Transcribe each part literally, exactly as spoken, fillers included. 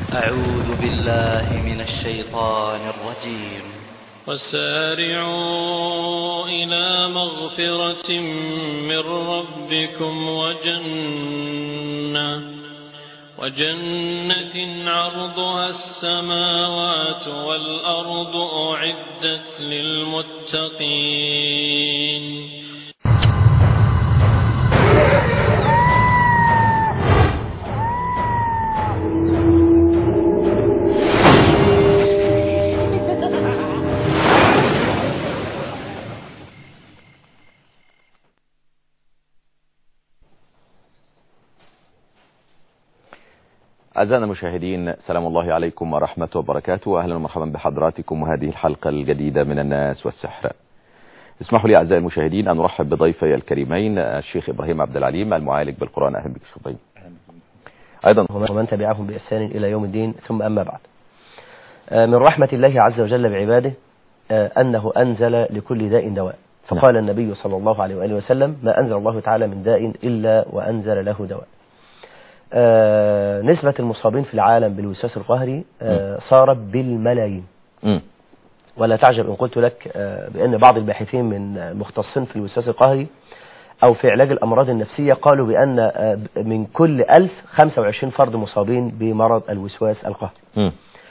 أعوذ بالله من الشيطان الرجيم. وسارعوا إلى مغفرة من ربكم وجنة وجنة عرضها السماوات والأرض أعدت للمتقين. أعزائنا المشاهدين، سلام الله عليكم ورحمة وبركاته. أهلا ومرحبا بحضراتكم وهذه الحلقة الجديدة من الناس والسحر. اسمحوا لي أعزائي المشاهدين أن أرحب بضيفي الكريمين الشيخ إبراهيم عبد العليم المعالج بالقرآن. أهلا بك شيخ إبراهيم. أيضا ومن تبعهم بإحسان إلى يوم الدين، ثم أما بعد. من رحمة الله عز وجل بعباده أنه أنزل لكل داء دواء، فقال النبي صلى الله عليه وآله وسلم: ما أنزل الله تعالى من داء إلا وأنزل له دواء. آه نسبة المصابين في العالم بالوسواس القهري آه صارت بالملايين. م. ولا تعجب إن قلت لك آه بأن بعض الباحثين من مختصين في الوسواس القهري أو في علاج الأمراض النفسية قالوا بأن آه من كل ألف خمسة وعشرين فرد مصابين بمرض الوسواس القهري. م.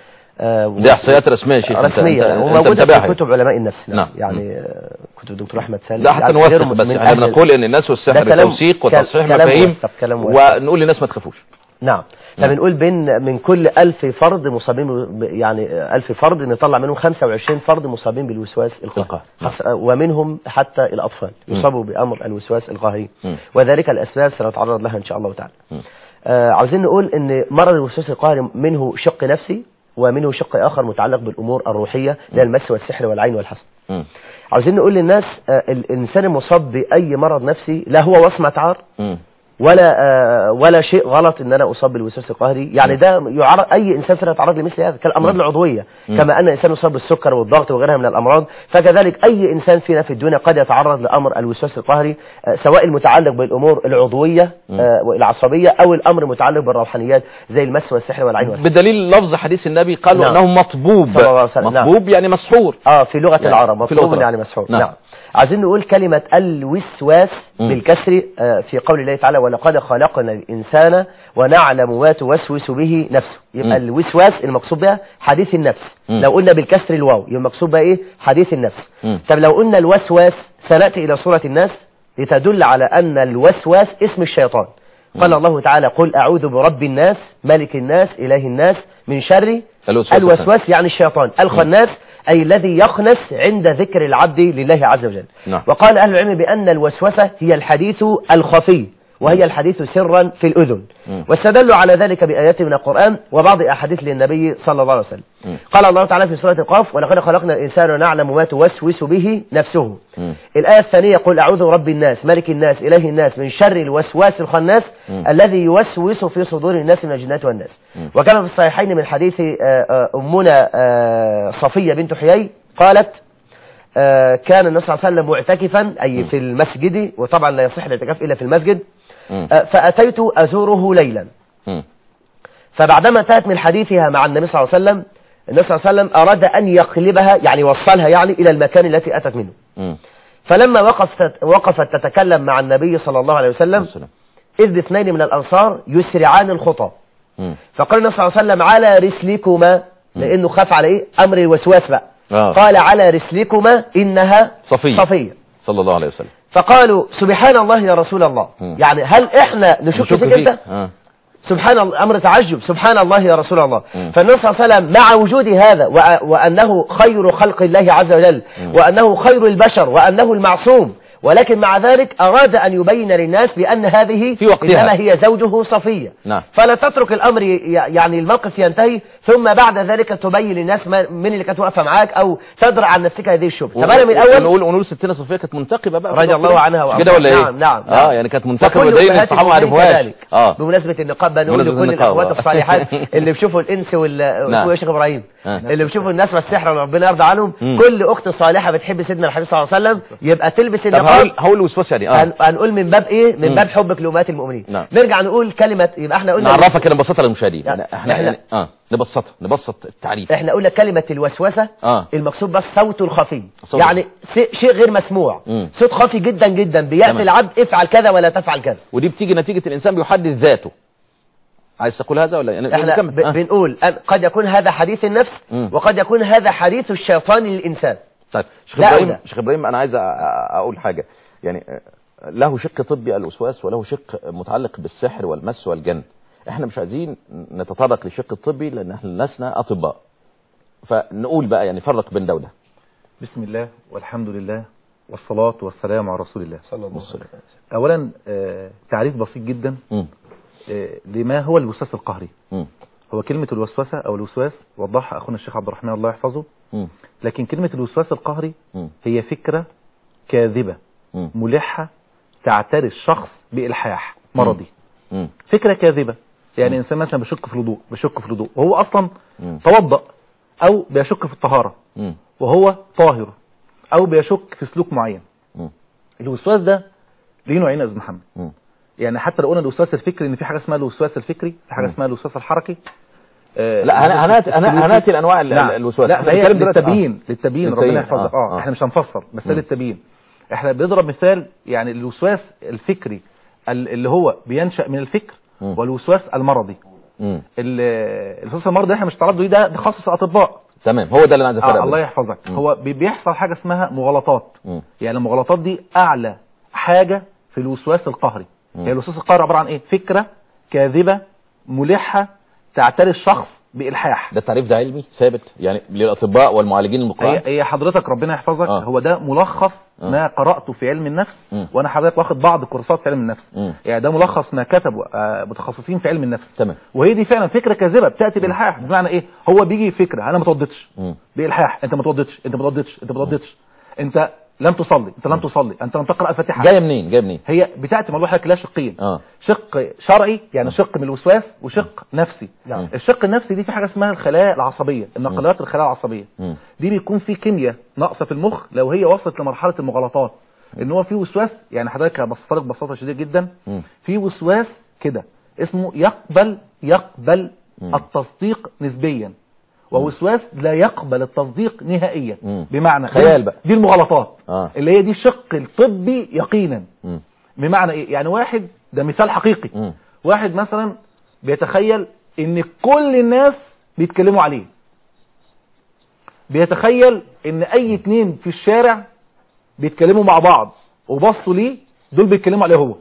آه دي احصائيات رسميه شيخ، رسميه وموجوده في كتب علماء النفس. نعم. يعني آه كتب الدكتور احمد سالم. لا حتى نوثق، بس احنا بنقول ان الناس والسحر توثيق وتصحيح مفاهيم، ونقول للناس ما تخافوش. نعم. فبنقول بين من كل ألف فرد مصابين، يعني ألف فرد نطلع منهم خمسة وعشرين فرد مصابين بالوسواس القهري، ومنهم حتى الأطفال يصابوا بأمر الوسواس القهري، وذلك الأسباب سنتعرض لها إن شاء الله تعالى. آه عاوزين نقول إن مرض الوسواس القهري منه شق نفسي ومنه شق آخر متعلق بالأمور الروحية، اللي هي المس والسحر والعين والحسد. عاوزين نقول للناس آه الإنسان المصاب بأي مرض نفسي لا هو وصمة عار ولا آه ولا شيء غلط ان انا اصاب بالوسواس القهري. يعني ده يعرض اي انسان فينا يتعرض لمثل هذا كالامراض العضويه، كما ان الانسان يصاب بالسكر والضغط وغيرها من الامراض، فكذلك اي انسان فينا في الدنيا قد يتعرض لامر الوسواس القهري، آه سواء المتعلق بالامور العضويه آه والعصبيه او الامر متعلق بالروحانيات زي المس والسحر والعين والسحر. بدليل لفظ حديث النبي قالوا نعم. انه مطبوب. مطبوب نعم. يعني مسحور. اه في لغه يعني العرب مطبوب يعني مسحور. نعم. نعم. عايزين نقول كلمه الوسواس م. بالكسر آه في قول الله تعالى: ولقد خلقنا الإنسان ونعلم ما توسوس به نفسه. يبقى م. الوسواس المقصود بها حديث النفس. م. لو قلنا بالكسر الواو يبقى المقصود بها ايه؟ حديث النفس. م. طب لو قلنا الوسواس سنأتي إلى سورة الناس لتدل على أن الوسواس اسم الشيطان. م. قال الله تعالى: قل أعوذ برب الناس ملك الناس إله الناس من شر الوسواس, الوسواس يعني الشيطان الخناس، أي الذي يخنس عند ذكر العبد لله عز وجل. نعم. وقال أهل العلم بأن الوسوسة هي الحديث الخفي، وهي الحديث سرا في الأذن، واستدلوا على ذلك بآيات من القرآن وبعض أحاديث للنبي صلى الله عليه وسلم. م. قال الله تعالى في سورة القاف: ولقد خلقنا الإنسان ونعلم ما توسوس به نفسه. م. الآية الثانية: قل أعوذ برب الناس ملك الناس إله الناس من شر الوسواس الخناس م. الذي يوسوس في صدور الناس من الجنات والناس. م. وكما في الصحيحين من حديث أمنا صفية بنت حيي قالت: كان النبي صلى الله عليه وسلم معتكفا أي في المسجد، وطبعا لا يصح الاعتكاف إلا في المسجد، فأتيت أزوره ليلا. م. فبعدما انتهت من حديثها مع النبي صلى الله عليه وسلم، النبي صلى الله عليه وسلم أراد أن يقلبها، يعني وصلها يعني إلى المكان التي أتت منه. م. فلما وقفت, وقفت تتكلم مع النبي صلى الله عليه وسلم إذ اثنين من الأنصار يسرعان الخطى. م. فقال النبي صلى الله عليه وسلم: على رسلكما، لأنه خاف على إيه؟ أمر الوسواس بقى. آه. قال: على رسلكما إنها صفية. صفية صلى الله عليه وسلم. فقالوا: سبحان الله يا رسول الله. م. يعني هل احنا نشك فيك انت؟ آه. سبحان الله، امر تعجب، سبحان الله يا رسول الله. فالنبي صلى الله عليه وسلم مع وجود هذا وانه خير خلق الله عز وجل م. وانه خير البشر وانه المعصوم، ولكن مع ذلك أراد أن يبين للناس بأن هذه في وقتها إنما هي زوجه صفية. نعم. فلا تترك الأمر يعني الموقف ينتهي ثم بعد ذلك تبين للناس من اللي كانت واقفة معاك أو تدرع عن نفسك هذه الشبهة. طب أنا من الأول نقول ونقول ستنا صفية كانت منتقبة بقى رضي الله عنها كده ولا إيه؟ نعم نعم, نعم. اه يعني كانت منتقبة ودايما الصحابة ما عرفوهاش. اه بمناسبة النقاب بنقول لكل الأخوات الصالحات اللي بيشوفوا الإنس وال نعم. يا شيخ إبراهيم آه. اللي بيشوفوا الناس والسحر وربنا يرضى عنهم، مم. كل أخت صالحة بتحب سيدنا الحبيب صلى الله عليه وسلم يبقى تلبس النقاب هقول هقول الوسواس يعني اه هنقول من باب ايه؟ من باب حبك لأمهات المؤمنين. نعم. نرجع نقول كلمة، يبقى احنا قلنا نعرفها كده نبسطها للمشاهدين. يعني احنا احنا يعني اه نبسطها نبسط التعريف. احنا قلنا كلمة الوسوسة اه المقصود بس صوت الخفي، صوت. يعني شيء غير مسموع، مم. صوت خفي جدا جدا بيأتي العبد افعل كذا ولا تفعل كذا، ودي بتيجي نتيجة الانسان بيحدث ذاته. عايز تقول هذا ولا يعني احنا ب... آه. بنقول قد يكون هذا حديث النفس مم. وقد يكون هذا حديث الشيطان للإنسان. طيب شيخ ابراهيم شيخ ابراهيم انا عايز اقول حاجة، يعني له شق طبي الوسواس وله شق متعلق بالسحر والمس والجن. احنا مش عايزين نتطرق للشق الطبي لان احنا لسنا اطباء، فنقول بقى يعني فرق بين دولة. بسم الله والحمد لله والصلاة والسلام على رسول الله صلى الله عليه وسلم. اولا آه تعريف بسيط جدا م. آه لما هو الوسواس القهري. م. هو كلمة الوسوسة او الوسواس وضحها اخونا الشيخ عبد الرحمن الله يحفظه. م. لكن كلمة الوسواس القهري م. هي فكرة كاذبة م. ملحة تعتري الشخص بإلحاح مرضي. م. م. فكرة كاذبة، يعني م. انسان مثلا بيشك في الوضوء بيشك في الوضوء وهو اصلا م. توضأ، او بيشك في الطهارة م. وهو طاهر، او بيشك في سلوك معين. م. الوسواس ده ليه نوعين يا استاذ محمد. م. يعني حتى لو قلنا الوسواس الفكري ان في حاجه اسمها الوسواس الفكري، في حاجه م. اسمها الوسواس الحركي. آه لا انا انا هناتي الانواع الوسواس. لا هي للتبيين للتبيين ربنا يحفظك. اه, آه. احنا مش هنفسر بس ده للتبيين. احنا بنضرب مثال، يعني الوسواس الفكري اللي هو بينشأ من الفكر م. والوسواس المرضي. الوسواس المرضي احنا مش تعرض له، ده تخصص اطباء. تمام، هو ده اللي انا عايز افرق. آه الله يحفظك. م. هو بيحصل حاجه اسمها مغالطات. م. يعني المغالطات دي اعلى حاجه في الوسواس القهري. م. هي الوسواس القهري عباره عن ايه؟ فكره كاذبه ملحه تعتري الشخص بإلحاح. ده التعريف ده علمي ثابت يعني للاطباء والمعالجين المقرأين؟ هي, هي حضرتك ربنا يحفظك. آه. هو ده ملخص آه. ما قرأته في علم النفس. م. وانا حضرتك واخد بعض الكورسات في علم النفس. م. يعني ده ملخص ما كتبوا آه متخصصين في علم النفس. تمام. وهي دي فعلا فكره كاذبه بتاتي بالحاح. بمعنى ايه؟ هو بيجي فكره انا ما توضتش بالحاح، انت ما توضتش انت ما توضتش انت ما توضتش انت لم تصلي انت لم تصلي انت لم تقرأ الفاتحه. جايه منين جايه منين؟ هي بتاتي موضوع حضرتك لها شقين. آه. شق شرعي يعني شق من الوسواس، وشق نفسي. نعم. الشق النفسي دي في حاجه اسمها الخلايا العصبيه، النقلات الخلايا العصبيه. م. دي بيكون في كيمياء ناقصه في المخ لو هي وصلت لمرحله المغالطات. ان هو في وسواس، يعني حضرتك هبسطها لك ببساطه شديده جدا. م. في وسواس كده اسمه يقبل يقبل م. التصديق نسبيا، ووسواس لا يقبل التصديق نهائيا. مم. بمعنى خيال بقى. دي المغالطات آه. اللي هي دي الشق الطبي يقينا. مم. بمعنى ايه؟ يعني واحد، ده مثال حقيقي. مم. واحد مثلا بيتخيل ان كل الناس بيتكلموا عليه، بيتخيل ان اي اتنين في الشارع بيتكلموا مع بعض وبصوا ليه دول بيتكلموا عليه هو.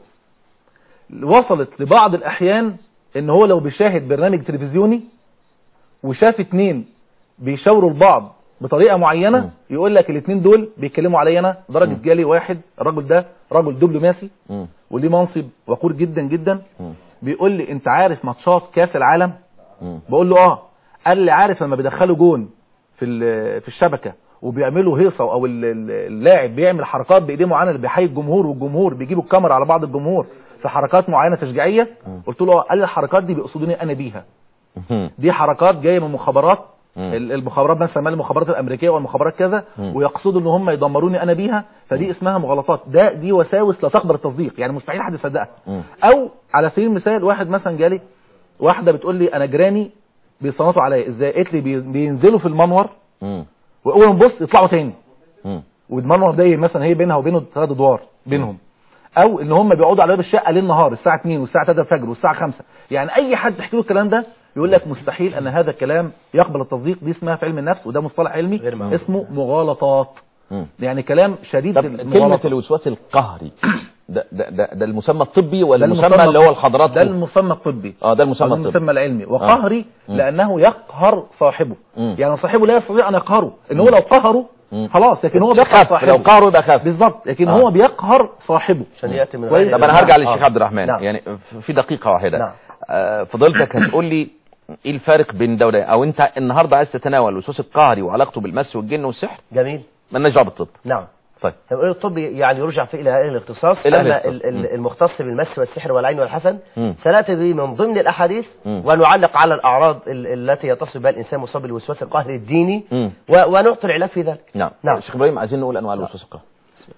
وصلت لبعض الاحيان ان هو لو بيشاهد برنامج تلفزيوني وشاف اتنين بيشاوروا لبعض بطريقه معينه م. يقول لك الاتنين دول بيتكلموا علي انا. درجه م. جالي واحد، الراجل ده راجل دبلوماسي وليه منصب وقور جدا جدا. م. بيقول لي انت عارف ماتشات كاس العالم؟ م. بقول له اه. قال لي عارف لما بيدخلوا جون في في الشبكه وبيعملوا هيصه او اللاعب بيعمل حركات بايديه معينه اللي بيحيي الجمهور، والجمهور بيجيبوا الكاميرا على بعض الجمهور في حركات معينه تشجيعيه؟ م. قلت له اه. قال لي الحركات دي بيقصدوني انا بيها، دي حركات جايه من مخابرات. المخابرات مثلا المخابرات الامريكيه والمخابرات كذا، ويقصدوا ان هم يدمروني انا بيها، فدي اسمها مغالطات. ده دي وساوس لا تقبل التصديق، يعني مستحيل حد يصدقها. او على سبيل المثال واحد مثلا جالي واحده بتقول لي انا جيراني بيصنطوا عليا ازاي؟ قالت لي بينزلوا في المنور واول ما نبص يطلعوا تاني، والمنور ده مثلا هي بينها وبينه ثلاث ادوار بينهم. او ان هم بيقعدوا على باب الشقه ليل نهار الساعه اتنين والساعه تلاتة الفجر والساعه خمسة. يعني اي حد تحكي له الكلام ده يقول لك مستحيل ان هذا الكلام يقبل التصديق. دي اسمها في علم النفس، وده مصطلح علمي اسمه مغالطات. مم. يعني كلام شديد. كلمه الوسواس القهري ده ده ده, ده المسمى الطبي ولا المسمى اللي هو الحضارات؟ ده المسمى الطبي. اه ده المسمى الطبي، المسمى العلمي. وقهري آه. لانه يقهر صاحبه. مم. يعني صاحبه لا يستطيع ان يقهره، ان هو لو قهره خلاص، لكن هو بيقهر صاحبه. لو قهره يبقى خاف بالظبط، لكن آه. هو بيقهر صاحبه. طب انا هرجع للشيخ عبد الرحمن. نعم. يعني في دقيقه واحده. نعم. آه فضلتك هتقول لي ايه الفارق بين دولة، او انت النهارده عايز تتناول الوسواس القهري وعلاقته بالمس والجن والسحر؟ جميل. مالناش دعوه بالطب. نعم. طيب الطب يعني يرجع في الى اهل الاختصاص. اما المختص بالمس والسحر والعين والحسن سناتي به من ضمن الاحاديث م. ونعلق على الاعراض التي يتصل بها الانسان مصاب بالوسواس القهري الديني ونعطي العلاج في ذلك. نعم. نعم. شيخ ابراهيم عايزين نقول انواع الوسواس القهري.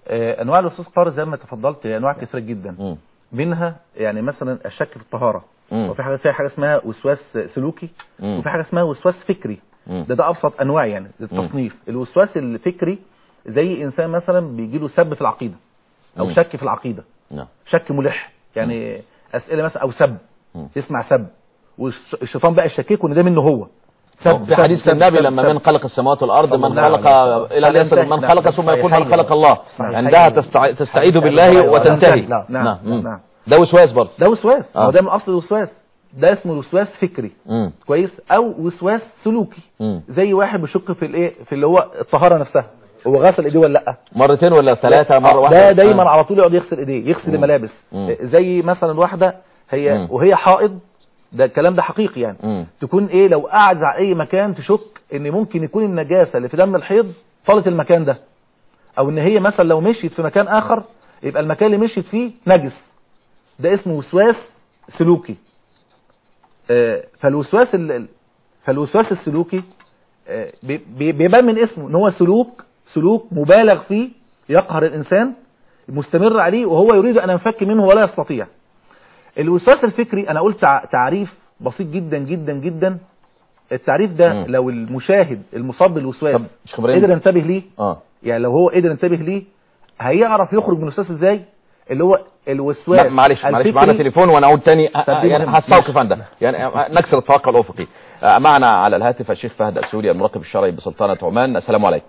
آه انواع الوسواس القهري زي ما تفضلت انواع كثيره جدا. م. منها يعني مثلا الشك في الطهاره، م. وفي حاجه فيها حاجه اسمها وسواس سلوكي، م. وفي حاجه اسمها وسواس فكري. م. ده ده ابسط انواع يعني التصنيف. م. الوسواس الفكري زي انسان مثلا بيجي له سب في العقيده او م. شك في العقيده، نعم. شك ملح يعني م. اسئله مثلا او سب، م. يسمع سب والشيطان بقى يشككه ان ده منه هو. في حديث النبي لما من خلق السماوات والارض من خلق الى ان يصل من خلق ثم يقول من خلق الله، عندها تستعيذ بالله وتنتهي. نعم نعم, نعم. نعم. ده وسواس برضه، ده وسواس. هو آه. ده من اصل الوسواس، ده اسمه وسواس فكري. مم. كويس. او وسواس سلوكي. مم. زي واحد بيشك في الايه في اللي هو الطهاره نفسها، هو غسل ايديه ولا لا، مرتين ولا ثلاثه مره واحده. ده دايما آه. على طول يقعد يغسل ايديه، يغسل الملابس. مم. زي مثلا واحده هي مم. وهي حائض، ده الكلام ده حقيقي يعني. مم. تكون ايه لو قاعد على اي مكان تشك ان ممكن يكون النجاسه اللي في دم الحيض طالت المكان ده، او ان هي مثلا لو مشيت في مكان اخر يبقى المكان اللي مشيت فيه نجس، ده اسمه وسواس سلوكي. آه فالوسواس فالوسواس السلوكي آه بيبان من اسمه ان هو سلوك سلوك مبالغ فيه يقهر الانسان مستمر عليه وهو يريد ان ينفك منه ولا يستطيع. الوسواس الفكري انا قلت تعريف بسيط جدا جدا جدا. التعريف ده م. لو المشاهد المصاب بالوسواس قدر ينتبه ليه، اه يعني لو هو قدر ينتبه ليه هيعرف يخرج من الوسواس ازاي. اللي هو الوسواس معلش معلش معنا تليفون وانا اعود تاني يعني هستوقف عندك يعني نكسر التوقع الافقي. معنا على الهاتف الشيخ فهد السوري المراقب الشرعي بسلطنة عمان. السلام عليكم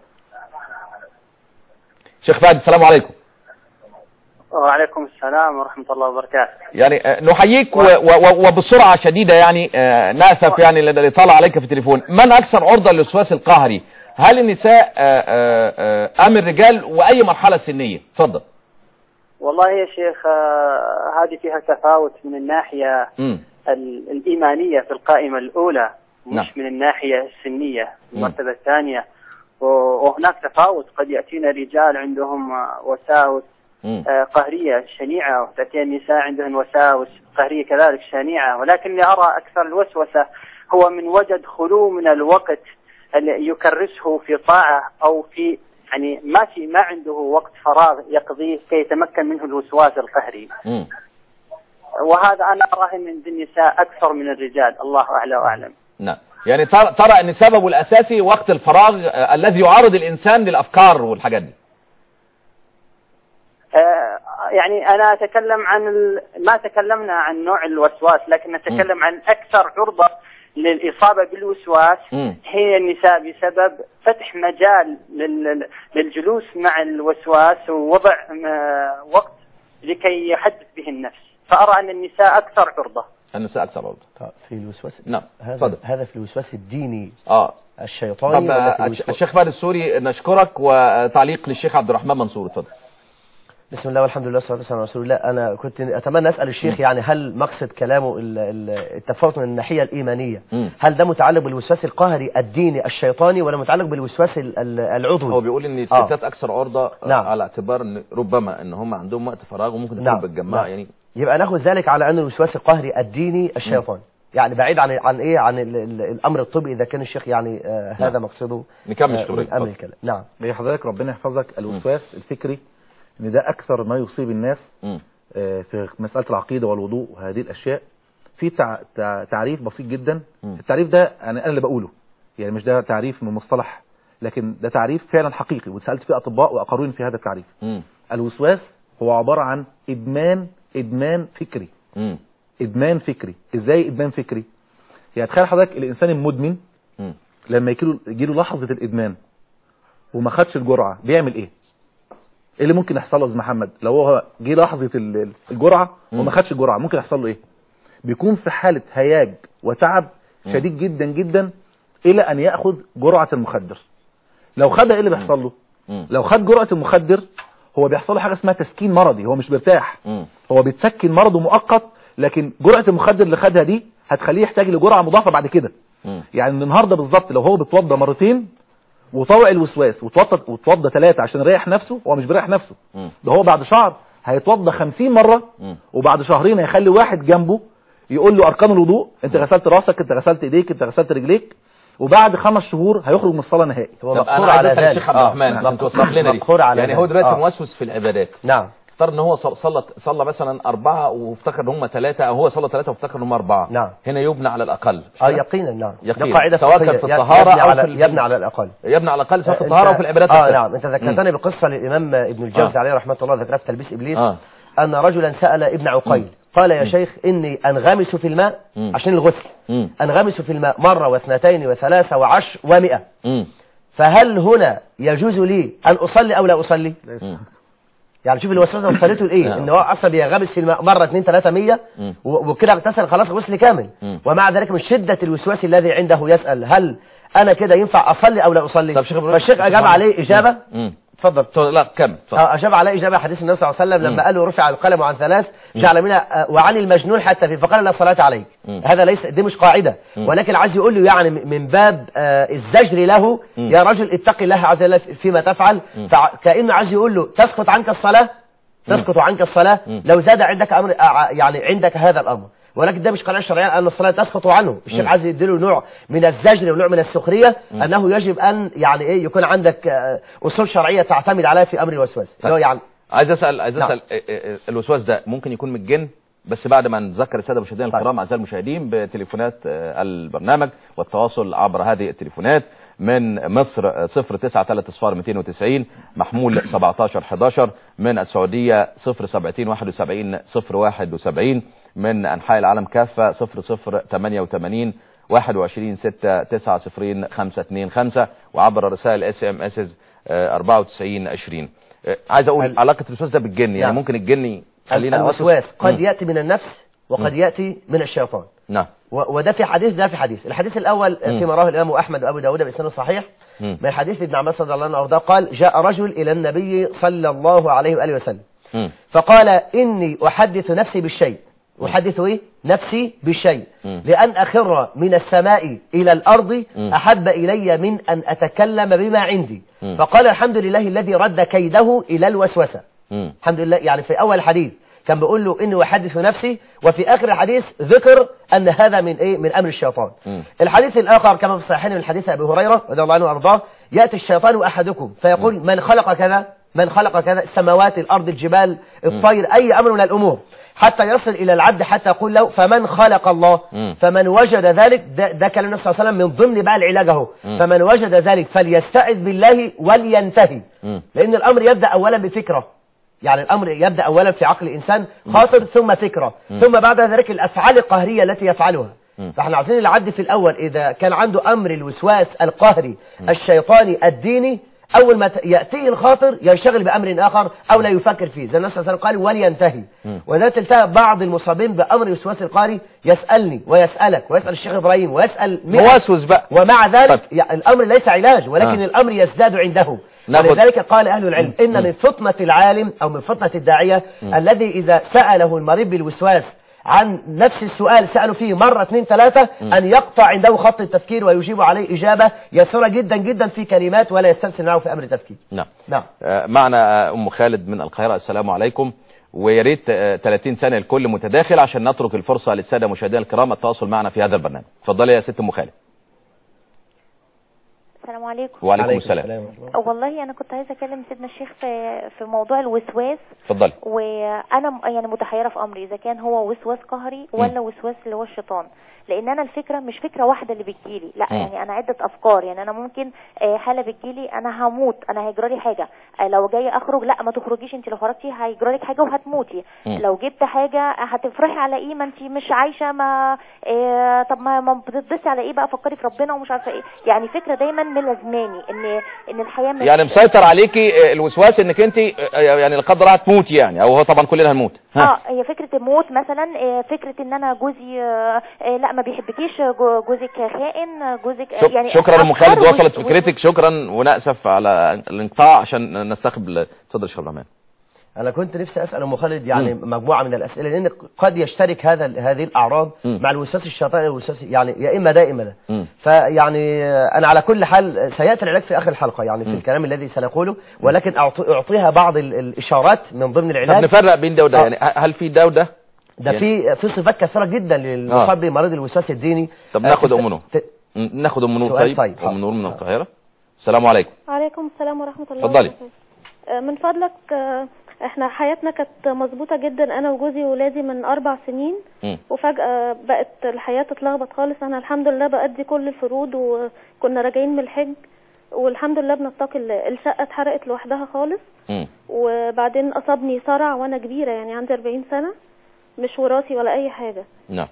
شيخ فهد. السلام عليكم. وعليكم السلام ورحمة الله وبركاته. يعني نحييك وبسرعة شديدة يعني نأسف يعني اللي طالع عليك في التليفون. من أكثر عرضة للوسواس القهري، هل النساء أم الرجال، وأي مرحلة سنية؟ اتفضل. والله يا شيخ هذه فيها تفاوت من الناحية م. الإيمانية في القائمة الأولى، مش نعم. من الناحية السنية المرتبة الثانية. وهناك تفاوت، قد يأتينا رجال عندهم وساوس آه قهرية شنيعة، وتأتي النساء عندهن وساوس قهرية كذلك شنيعة. ولكني أرى أكثر الوسوسة هو من وجد خلو من الوقت اللي يكرسه في طاعة أو في يعني ما في ما عنده وقت فراغ يقضيه كي يتمكن منه الوسواس القهري. م. وهذا أنا أراه من النساء أكثر من الرجال، الله أعلى وأعلم. نعم. يعني ترى أن سببه الأساسي وقت الفراغ الذي يعرض الإنسان للأفكار والحاجات دي. يعني أنا أتكلم عن ال... ما تكلمنا عن نوع الوسواس، لكن نتكلم م. عن أكثر عرضة للإصابة بالوسواس م. هي النساء، بسبب فتح مجال لل... للجلوس مع الوسواس ووضع وقت لكي يحدث به النفس. فأرى أن النساء أكثر عرضة. النساء أكثر عرضة في الوسواس. نعم. هذا هذا في الوسواس الديني آه. الشيطاني. طب الشيخ فهد السوري نشكرك، وتعليق للشيخ عبد الرحمن منصور. اتفضل. بسم الله والحمد لله والصلاه والسلام على رسول الله. انا كنت اتمنى اسال الشيخ يعني هل مقصد كلامه التفاوت من الناحيه الايمانيه، هل ده متعلق بالوسواس القهري الديني الشيطاني ولا متعلق بالوسواس العضوي؟ هو بيقول ان الستات آه. اكثر عرضه نعم. على اعتبار ان ربما ان هم عندهم وقت فراغ وممكن يكونوا نعم. بالجماعه نعم. يعني يبقى ناخذ ذلك على ان الوسواس القهري الديني الشيطاني م. يعني بعيد عن عن ايه عن ال ال الامر الطبي اذا كان الشيخ يعني آه هذا نعم. مقصده. نكمل آه الامر الكلام. نعم. يا حضرتك ربنا يحفظك. الوسواس م. الفكري ان ده اكثر ما يصيب الناس م. آه في مساله العقيده والوضوء وهذه الاشياء. في تع... تع... تعريف بسيط جدا. م. التعريف ده انا انا اللي بقوله، يعني مش ده تعريف من مصطلح، لكن ده تعريف فعلا حقيقي وسالت فيه اطباء واقرون في هذا التعريف. م. الوسواس هو عباره عن ادمان ادمان فكري. م. ادمان فكري. ازاي ادمان فكري؟ يعني تخيل حضرتك الانسان المدمن م. لما يجيله يجيله لحظه الادمان وما خدش الجرعه بيعمل ايه؟ ايه اللي ممكن يحصل له يا محمد لو هو جه لحظه الجرعه وما خدش الجرعه؟ ممكن يحصل له ايه؟ بيكون في حاله هياج وتعب شديد جدا جدا الى ان ياخذ جرعه المخدر. لو خدها ايه اللي بيحصل له؟ لو خد جرعه المخدر هو بيحصل له حاجه اسمها تسكين مرضي، هو مش بيرتاح، هو بيتسكن مرضه مؤقت، لكن جرعه المخدر اللي خدها دي هتخليه يحتاج لجرعه مضاعفه بعد كده. يعني النهارده بالظبط لو هو بيتوضى مرتين وطوع الوسواس وتوضى وتوضى ثلاثه عشان يريح نفسه، هو مش بيريح نفسه، ده هو بعد شهر هيتوضى خمسين مره، وبعد شهرين هيخلي واحد جنبه يقول له اركان الوضوء، انت غسلت راسك، انت غسلت ايديك، انت غسلت رجليك، وبعد خمس شهور هيخرج من الصلاه نهائي. هو مقهور على ذلك الشيخ عبد الرحمن عشان توصف لنا دي. يعني هو دلوقتي موسوس في العبادات. نعم. افترض ان هو صلى صلى مثلا اربعه وافتكر ان هم ثلاثه، او هو صلى ثلاثه وافتكر ان هم اربعه. نعم. هنا يبنى على الاقل. اه يقينا. نعم. يقين. قاعده سواء كان في الطهاره او في يبنى على الاقل. يبنى على الاقل سواء في الطهاره او في العبادات. اه نعم. انت ذكرتني بقصه للامام ابن الجوزي آه. عليه رحمه الله، ذكرها في تلبيس ابليس. آه. ان رجلا سال ابن عقيل قال يا م. شيخ اني انغمس في الماء م. عشان الغسل، م. انغمس في الماء مره واثنتين وثلاثه وعشر ومئة، م. فهل هنا يجوز لي ان اصلي او لا اصلي؟ م. يعني شوف الوسوسه وصلته لايه، ان هو اصلا بيغمس في الماء مره اثنين ثلاثه مية وكده اغتسل خلاص غسل كامل، م. ومع ذلك من شده الوسواس الذي عنده يسال هل انا كده ينفع اصلي او لا اصلي؟ فالشيخ اجاب عليه اجابه. اتفضل. لا كم اجاب عليه اجابه حديث النبي صلى الله عليه وسلم لما قال له رفع القلم عن ثلاث جعل منها وعن المجنون حتى في فقال لا صلاه عليك. م. هذا ليس دي مش قاعده، ولكن عايز يقول له يعني من باب آه الزجر له، م. يا رجل اتق الله عز وجل فيما تفعل، كانه عايز يقول له تسقط عنك الصلاه، تسقط عنك الصلاه لو زاد عندك امر يعني عندك هذا الامر، ولكن ده مش قناعه شرعيه ان الصلاه تسقط عنه. الشيخ عايز يديله نوع من الزجر ونوع من السخريه، م. انه يجب ان يعني ايه يكون عندك اصول شرعيه تعتمد عليها في امر الوسواس. طيب. يعني عايز اسال عايز اسال نعم. الوسواس ده ممكن يكون من الجن، بس بعد ما نذكر الساده المشاهدين الكرام اعزائي المشاهدين بتليفونات البرنامج والتواصل عبر هذه التليفونات. من مصر صفر تسعة ثلاثة صفار مئتين وتسعين، محمول سبعتاشر حداشر، من السعودية صفر سبعتين واحد وسبعين صفر واحد وسبعين، من أنحاء العالم كافة صفر صفر ثمانية وثمانين واحد وعشرين ستة تسعة صفرين خمسة اتنين خمسة، وعبر رسائل اس ام اس اربعة وتسعين عشرين. عايز اقول علاقة الوسواس ده بالجن، يعني نعم. ممكن الجن خلينا الوسواس قد م. يأتي من النفس وقد م. يأتي من الشيطان. نعم. وده في حديث ده في حديث الحديث الأول م. فيما رواه الإمام أحمد وأبو داود بإسناد صحيح م. من حديث ابن عباس رضي الله عنه وارضاه قال جاء رجل إلى النبي صلى الله عليه وآله وسلم م. فقال إني أحدث نفسي بالشيء. أحدث إيه؟ نفسي بالشيء م. لأن أخر من السماء إلى الأرض م. أحب إلي من أن أتكلم بما عندي. م. فقال الحمد لله الذي رد كيده إلى الوسوسة. م. الحمد لله. يعني في أول الحديث كان بيقول له إني أحدث نفسي، وفي آخر الحديث ذكر أن هذا من إيه؟ من أمر الشيطان. م. الحديث الآخر كما في الصحيحين من حديث أبي هريرة رضي الله عنه وأرضاه يأتي الشيطان أحدكم فيقول م. من خلق كذا من خلق كذا، السماوات الأرض الجبال الطير م. أي أمر من الأمور، حتى يصل إلى العبد حتى يقول له فمن خلق الله. م. فمن وجد ذلك ده, ده كلام النبي صلى الله عليه وسلم من ضمن بقى العلاج اهو، فمن وجد ذلك فليستعذ بالله ولينتهي. م. لأن الأمر يبدأ أولا بفكرة، يعني الأمر يبدأ أولا في عقل الإنسان خاطر ثم فكرة م. ثم بعد ذلك الأفعال القهرية التي يفعلها. م. فاحنا عايزين العبد في الأول إذا كان عنده أمر الوسواس القهري م. الشيطاني الديني، أول ما يأتيه الخاطر ينشغل بأمر آخر أو لا يفكر فيه، زي النبي صلى الله عليه وسلم قال ولينتهي. وإذا تلتهى بعض المصابين بأمر الوسواس القهري يسألني ويسألك ويسأل الشيخ إبراهيم ويسأل موسوس بقى، ومع ذلك يعني الأمر ليس علاج، ولكن آه. الأمر يزداد عنده. ولذلك قال أهل العلم إن من فطنة العالم أو من فطنة الداعية م. الذي إذا سأله المريض بالوسواس عن نفس السؤال سألوا فيه مرة اثنين ثلاثة م. أن يقطع عنده خط التفكير ويجيب عليه إجابة يسيرة جدا جدا في كلمات ولا يسترسل معه في أمر التفكير. نعم. نعم. آه معنا أم خالد من القاهرة. السلام عليكم، ويا ريت آه ثلاثين ثانية الكل متداخل عشان نترك الفرصة للسادة مشاهدينا الكرام التواصل معنا في هذا البرنامج. اتفضلي يا ست أم خالد. السلام عليكم. وعليكم السلام. والله انا كنت عايزه اكلم سيدنا الشيخ في في موضوع الوسواس. اتفضلي. وانا يعني متحيره في امري اذا كان هو وسواس قهري ولا م. وسواس اللي هو الشيطان، لان انا الفكره مش فكره واحده اللي بتجيلي، لا م. يعني انا عده افكار. يعني انا ممكن حاله بتجيلي انا هموت، انا هيجرى لي حاجه، لو جاي اخرج لا ما تخرجيش انت، لو خرجتي هيجرى لك حاجه وهتموتي. م. لو جبت حاجه هتفرحي على ايه، ما انت مش عايشه، ما إيه طب ما, ما بتتبسي على ايه بقى، فكري في ربنا ومش عارفه ايه. يعني فكره دايما ملازماني ان ان الحياه مش يعني مسيطر عليكي الوسواس انك انت يعني لا قدر الله تموتي، يعني او هو طبعا كلنا هنموت. اه هي فكره الموت مثلا، فكره ان انا جوزي لا ما بيحبكيش، جوزك خائن، جوزك شك يعني شكرا ام خالد، وصلت فكرتك. شكرا ونأسف على الانقطاع عشان نستقبل. اتفضل يا شيخ الرحمن. أنا كنت نفسي أسأل أم خالد يعني م. مجموعة من الأسئلة، لأن قد يشترك هذا هذه الأعراض م. مع الوسواس الشيطاني والوسواس يعني يا إما ده إما ده. فيعني أنا على كل حال سيأتي العلاج في آخر الحلقة يعني في م. الكلام الذي سنقوله، ولكن أعطيها بعض الإشارات من ضمن العلاج. طب نفرق بين ده وده. آه. يعني هل في ده وده؟ ده في في صفات كثيرة جدا للمصاب بمريض الوسواس الديني. طب ناخد أمونه. ناخد ام نور. طيب, طيب. ام نور من القاهره. السلام عليكم. وعليكم السلام ورحمه الله وبركاته. اتفضلي. من فضلك احنا حياتنا كانت مظبوطه جدا انا وجوزي وولادي من اربع سنين م. وفجاه بقت الحياه تتلخبط خالص. انا الحمد لله بأدي كل الفروض وكنا راجعين من الحج والحمد لله بنتقي الله. الشقه اتحرقت لوحدها خالص م. وبعدين اصابني صرع وانا كبيره يعني عندي أربعين سنه مش وراثي ولا اي حاجه. نعم.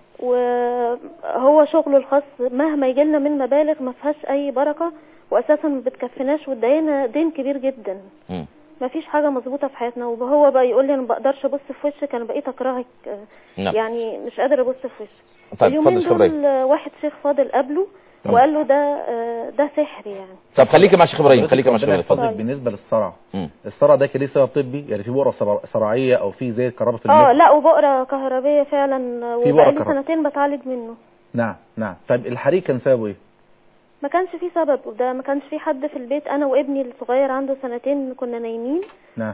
وهو شغله الخاص مهما يجي لنا من مبالغ ما فيهاش اي بركه واساسا ما بتكفيناش وادينا دين كبير جدا. م. ما فيش حاجه مظبوطه في حياتنا. وهو بقى يقول لي انا ما بقدرش ابص في وشك انا بقيت اكرهك. نعم. يعني مش قادر ابص في وشك. طيب اليومين دول واحد شيخ فاضل قبله وقال له ده ده سحر يعني. طب خليكي مع شيخ ابراهيم خليكي مع شيخ ابراهيم اتفضل. بالنسبه للصرع الصرع ده كان ليه سبب طبي يعني في بؤره صرعيه او في زي كهرباء في المخ؟ اه لا وبؤره كهربيه فعلا وبقالي سنتين بتعالج منه. نعم نعم. طيب الحريق كان سببه ايه؟ ما كانش في سبب وده ما كانش في حد في البيت. انا وابني الصغير عنده سنتين كنا نايمين. نعم.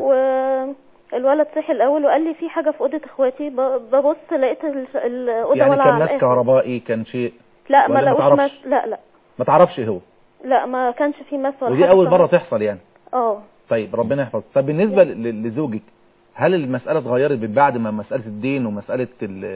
والولد صحي الاول وقال لي في حاجه في اوضه اخواتي ببص لقيت الاوضه يعني ولا كان ماس كهربائي كان شيء؟ لا ما لقوش ماس. لا لا ما تعرفش ايه هو؟ لا ما كانش في ماس ولا حاجه. ودي اول مره تحصل يعني؟ اه. طيب ربنا يحفظك. طب بالنسبه لزوجك هل المساله اتغيرت من بعد ما مساله الدين ومساله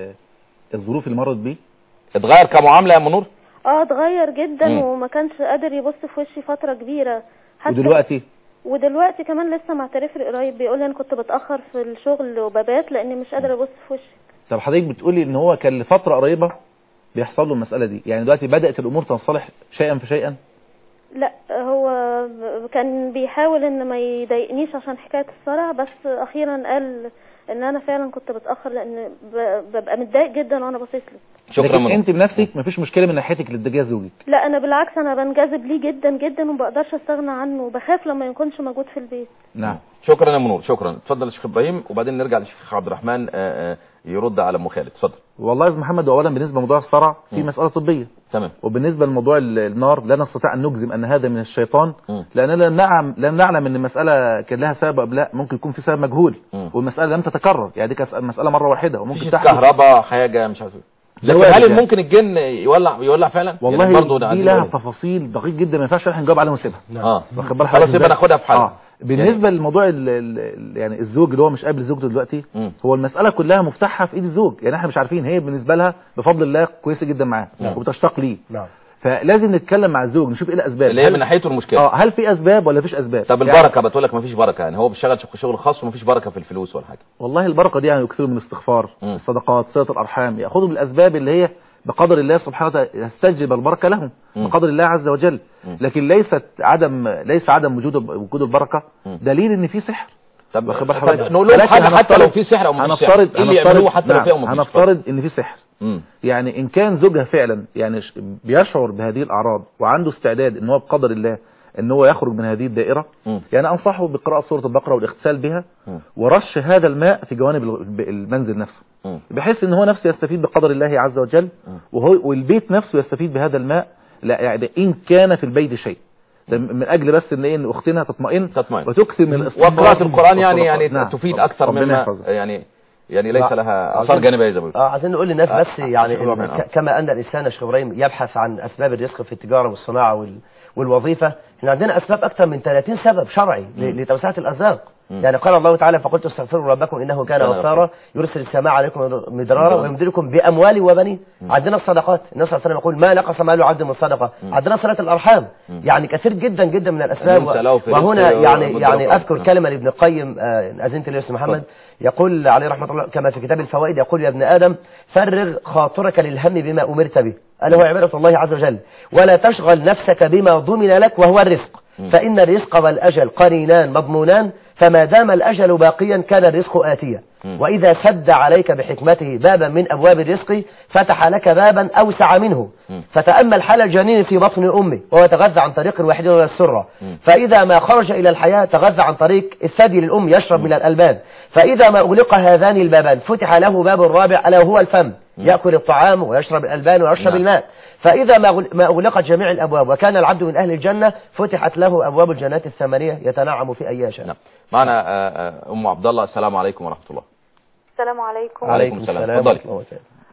الظروف اللي مرت بيه؟ اتغير كمعامله يا ام نور؟ اه اتغير جدا مم. وما كانش قادر يبص في وشي فتره كبيره. حتى ودلوقتي؟ ودلوقتي كمان لسه معترف لي قريب بيقول لي انا كنت بتاخر في الشغل وببات لاني مش قادر ابص في وشي. طب حضرتك بتقولي ان هو كان لفتره قريبه بيحصل له المساله دي يعني دلوقتي بدات الامور تنصلح شيئا فشيئا؟ لا هو كان بيحاول ان ما يضايقنيش عشان حكايه الصرع بس اخيرا قال ان انا فعلا كنت بتاخر لان ببقى متضايق جدا وانا باصص له. شكرا. لكن انت بنفسك مفيش مشكله من ناحيتك لاتجاه زوجك؟ لا انا بالعكس انا بنجذب ليه جدا جدا وما بقدرش استغنى عنه وبخاف لما يكونش موجود في البيت. نعم. شكرا يا منور. شكرا. اتفضل يا شيخ ابراهيم وبعدين نرجع للشيخ عبد الرحمن يرد على ام خالد. اتفضل. والله يا استاذ محمد اولا بالنسبه لموضوع الصرع في مساله طبيه. تمام. وبالنسبه لموضوع النار لا نستطيع ان نجزم ان هذا من الشيطان لاننا لم نعلم لم نعلم ان المساله كان لها سبب ام لا. ممكن يكون في سبب مجهول والمساله لم تتكرر يعني دي كانت مساله مره واحده وممكن تحصل كهرباء حاجه مش عارف لكن هل ممكن الجن يولع يولع فعلا؟ والله يعني برضه دي لها تفاصيل دقيق جدا ما ينفعش احنا نجاوب عليها ونسيبها. اه خلاص يبقى ناخدها في حلقه. آه. بالنسبه يعني للموضوع ال ال يعني الزوج اللي هو مش قابل زوجته دلوقتي م. هو المساله كلها مفتاحها في ايد الزوج يعني احنا مش عارفين هي بالنسبه لها بفضل الله كويسه جدا معاه نعم. وبتشتاق ليه نعم. فلازم نتكلم مع الزوج نشوف ايه الاسباب اللي هي من ناحيته المشكله. اه هل في اسباب ولا مفيش اسباب؟ طب البركه يعني بتقول لك مفيش بركه يعني هو بيشتغل شغل خاص ومفيش بركه في الفلوس ولا حاجه؟ والله البركه دي يعني يكثروا من الاستغفار م. الصدقات صله الارحام ياخذوا بالاسباب اللي هي بقدر الله سبحانه وتعالى يستجلب البركه لهم م. بقدر الله عز وجل م. لكن ليست عدم ليس عدم وجود وجود البركه م. دليل ان في سحر. طب نقول لهم حاجه حتى لو في سحر او مش سحر ايه اللي يعملوه حتى لو في او هنفترض ان في سحر م. يعني ان كان زوجها فعلا يعني بيشعر بهذه الاعراض وعنده استعداد ان هو بقدر الله ان هو يخرج من هذه الدائره م. يعني انصحه بقراءه سوره البقره والاغتسال بها م. ورش هذا الماء في جوانب المنزل نفسه م. بحيث ان هو نفسه يستفيد بقدر الله عز وجل وهو والبيت نفسه يستفيد بهذا الماء. لا يعني ان كان في البيت شيء من اجل بس ان ايه ان اختنا تطمئن تطمئن وتكثر من الاستغفار وقراءه القران يعني يعني نعم. تفيد اكثر مما يعني يعني ليس لها اثار جانبيه زي ما اه عايزين نقول للناس بس يعني كما ان الانسان يا شيخ ابراهيم يبحث عن اسباب الرزق في التجاره والصناعه وال والوظيفه احنا عندنا اسباب اكثر من ثلاثين سبب شرعي لتوسعه الارزاق. يعني قال الله تعالى فقلت استغفروا ربكم انه كان غفارا يرسل السماء عليكم مدرارا ويمددكم باموال وبنين. عندنا الصدقات النبي صلى الله عليه وسلم يقول ما نقص مال عبد من صدقه. عندنا صله الارحام يعني كثير جدا جدا من الاسباب. وهنا يعني يعني اذكر كلمه لابن القيم اذنت لي يا استاذ محمد يقول عليه رحمه الله كما في كتاب الفوائد يقول يا ابن ادم فرغ خاطرك للهم بما امرت به الا هو عباده الله عز وجل ولا تشغل نفسك بما ضمن لك وهو الرزق فان الرزق والاجل قرينان مضمونان فما دام الأجل باقيا كان الرزق آتيا وإذا سد عليك بحكمته بابا من أبواب الرزق فتح لك بابا أوسع منه. فتأمل حال الجنين في بطن أمه وهو يتغذى عن طريق واحد من السرة فإذا ما خرج إلى الحياة تغذى عن طريق الثدي للأم يشرب من الألبان فإذا ما أغلق هذان البابان فتح له باب الرابع ألا وهو الفم يأكل الطعام ويشرب الألبان ويشرب الماء فإذا ما أغلقت جميع الأبواب وكان العبد من أهل الجنة فتحت له أبواب الجنات الثمانية يتنعم في أي شيء. معنا أم عبد الله. السلام عليكم ورحمة الله. السلام عليكم. وعليكم السلام. اتفضلي.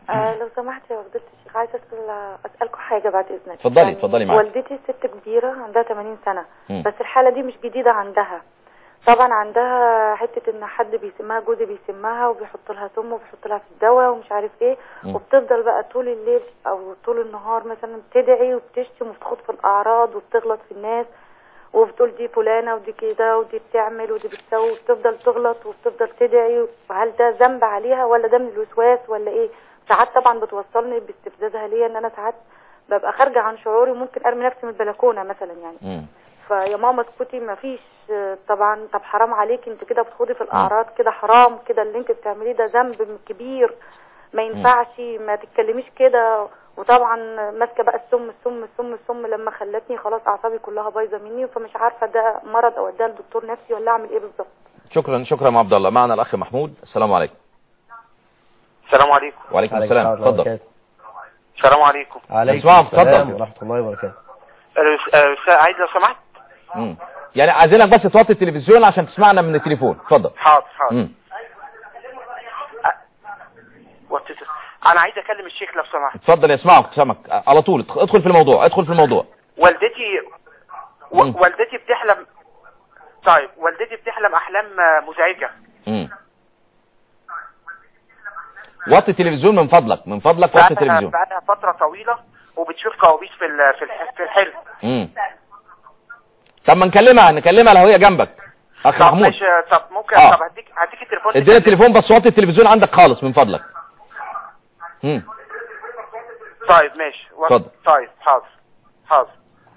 آه لو سمحت يا فضيلة الشيخ، عايزه اسال اسالكم حاجه بعد اذنك. اتفضلي يعني اتفضلي معاك. والدتي ست كبيره عندها ثمانين سنه، م. بس الحاله دي مش جديده عندها. طبعا عندها حته ان حد بيسمها، جوزي بيسمها وبيحط لها سم وبيحط لها في الدواء ومش عارف ايه، م. وبتفضل بقى طول الليل او طول النهار مثلا بتدعي وبتشتم وبتخوض في الاعراض وبتغلط في الناس، وبتقول دي فلانه ودي كده ودي بتعمل ودي بتسوي، وبتفضل تغلط وبتفضل تدعي. وهل ده ذنب عليها ولا ده من الوسواس ولا ايه؟ ساعات طبعا بتوصلني باستفزازها ليا ان انا ساعات ببقى خارجه عن شعوري وممكن ارمي نفسي من البلكونه مثلا يعني. م. فيا ماما اسكتي، ما فيش طبعا، طب حرام عليك انت كده بتخوضي في الاعراض، كده حرام، كده اللي انت بتعمليه ده ذنب كبير ما ينفعش، ما تتكلميش كده. وطبعا ماسكه بقى السم السم السم السم لما خلتني خلاص اعصابي كلها بايظه مني، فمش عارفه ده مرض او اديها لدكتور نفسي ولا اعمل ايه بالظبط. شكرا شكرا يا عبد الله. معنا الاخ محمود. السلام عليكم. السلام عليكم. وعليكم السلام. اتفضل. السلام عليكم. عليكم السلام ورحمه الله وبركاته. عايز لو سمحت امم يعني عايزينك بس توطي التلفزيون عشان تسمعنا من التليفون. اتفضل. حاضر حاضر. امم انا عايز اكلم الشيخ لو سمحت. اتفضل يسمعك سامعك على طول. ادخل في الموضوع ادخل في الموضوع. والدتي و... والدتي بتحلم. طيب والدتي بتحلم احلام مزعجه. امم وطي التلفزيون من فضلك من فضلك وطي التلفزيون. بقالها فتره طويله وبتشوف كوابيس في ال... في ال... في الحلم. امم طب ما نكلمها نكلمها لو هي جنبك اخ محمود. ماشي. طب ممكن آه. طب هديك هديك التليفون. ادينا التليفون بس وطي التلفزيون عندك خالص من فضلك. امم طيب ماشي. اتفضل. طيب حاضر حاضر.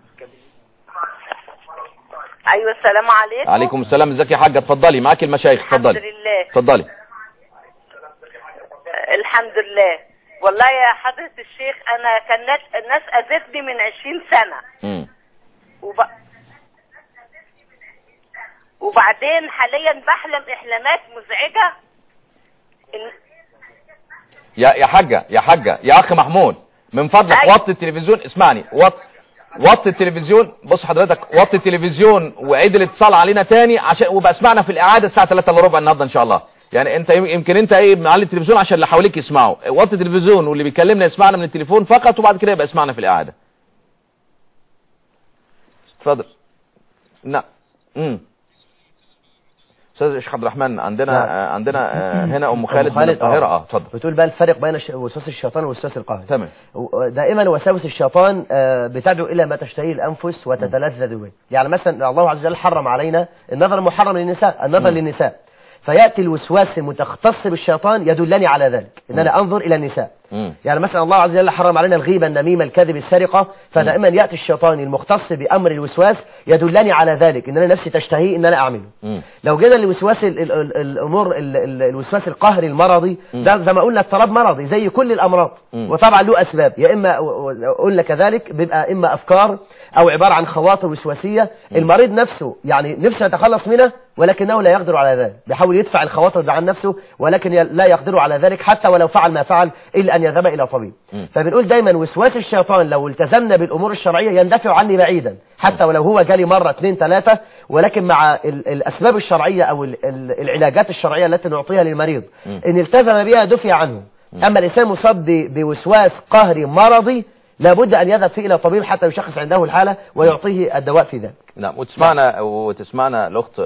ايوه السلام عليكم. عليكم السلام. ازيك يا حاجه؟ اتفضلي معاكي المشايخ. اتفضلي. الحمد لله. اتفضلي. الحمد لله. والله يا حضرة الشيخ انا كان ناس الناس اذتني من عشرين سنة. امم وب... وبعدين حاليا بحلم احلامات مزعجة. ال... يا يا حاجه يا حاجه يا اخ محمود من فضلك أيوة. وطي التلفزيون. اسمعني وط وطي التلفزيون. بص حضرتك وطي التلفزيون وعيد الاتصال علينا تاني عشان وبقى اسمعنا في الاعاده الساعه ثلاثة الا ربع النهارده ان شاء الله. يعني انت يمكن انت ايه معلي التلفزيون عشان اللي حواليك يسمعوا. وطي التلفزيون واللي بيكلمنا يسمعنا من التليفون فقط وبعد كده يبقى اسمعنا في الاعاده. اتفضل. نعم. امم استاذ الشيخ عبد الرحمن عندنا نعم. آه عندنا آه هنا ام خالد من القاهره. اه اتفضل. بتقول بقى الفرق بين وسواس الشيطان ووسواس القهر. تمام. دائما وساوس الشيطان آه بتدعو الى ما تشتهيه الانفس وتتلذذ به. يعني مثلا الله عز وجل حرم علينا النظر محرم للنساء النظر م. للنساء، فياتي الوسواس المتختص بالشيطان يدلني على ذلك ان انا انظر الى النساء. م. يعني مثلا الله عز وجل حرم علينا الغيبه النميمه الكذب السرقه، فدائما ياتي الشيطان المختص بامر الوسواس يدلني على ذلك ان انا نفسي تشتهي ان انا اعمله. م. لو جينا للوسواس الامور الوسواس القهري المرضي ده زي ما قلنا اضطراب مرضي زي كل الامراض. م. وطبعا له اسباب، يا اما قلنا كذلك بيبقى اما افكار او عباره عن خواطر وسواسيه. م. المريض نفسه يعني نفسه يتخلص منها ولكنه لا يقدر على ذلك، بيحاول يدفع الخواطر دي عن نفسه ولكن لا يقدر على ذلك حتى ولو فعل ما فعل الا ان يذهب الى طبيب. م. فبنقول دايما وسواس الشيطان لو التزمنا بالامور الشرعيه يندفع عني بعيدا حتى ولو هو جالي مره اثنين ثلاثه، ولكن مع الاسباب الشرعيه او العلاجات الشرعيه التي نعطيها للمريض م. ان التزم بها دفع عنه. م. اما الانسان مصاب بوسواس قهري مرضي لابد ان يذهب فيه الى طبيب حتى يشخص عنده الحاله ويعطيه الدواء في ذلك. نعم. وتسمعنا وتسمعنا الاخت